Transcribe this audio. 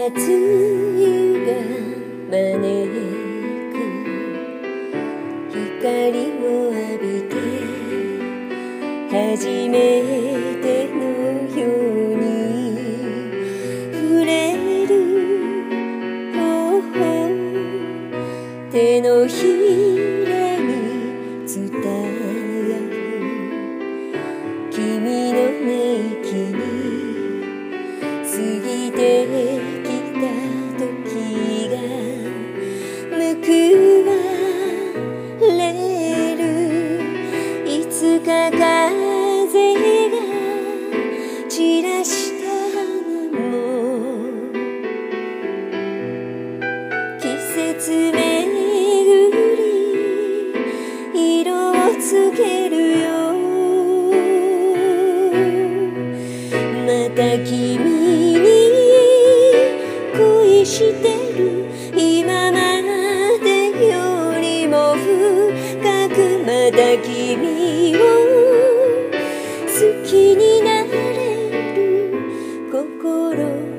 夏湯が招く光を浴びて初めてのように触れる頬手のひらに伝う君の寝息に過ぎてきた時が報われるいつか風が散らした花も季節めぐり色をつけるよまた君に恋してる今までよりも深くまた君を好きになれる心